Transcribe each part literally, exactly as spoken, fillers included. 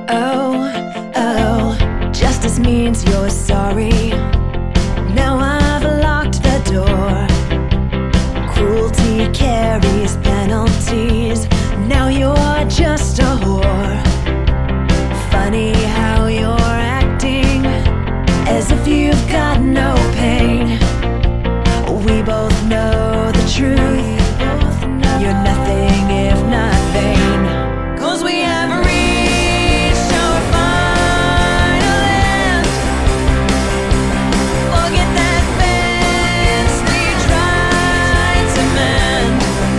Oh, oh, justice means you're sorry. Now I've locked the door. Cruelty carries penalties. Now you're just a whore. Funny how you're acting as if you've got no pain. We both know the truth. You're nothing if not vain. 'Cause we have reached our final end. Forget that fence we tried to mend.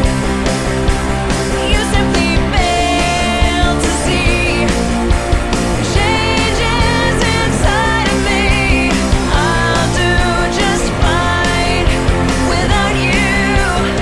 You simply failed to see changes inside of me. I'll do just fine without you.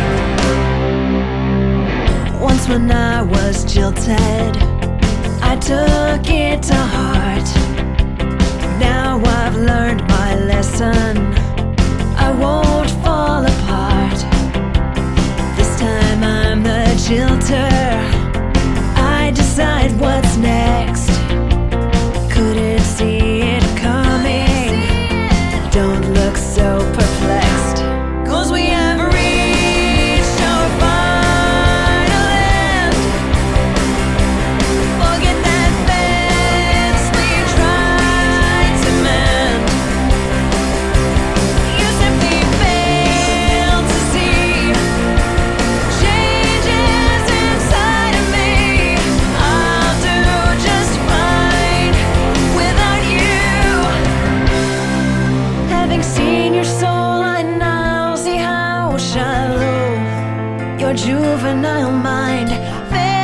Once when I was jilted, I took it to heart. Now I've learned my lesson. I won't fall apart. This time I'm the jilter. I decide what's next. Couldn't see it coming. Don't look so perplexed. 'Cause we have reached our final end. Forget that fence we tried to mend. You simply failed to see changes inside of me. I'll do just fine without you. Having seen your soul, I now see how shallow your juvenile mind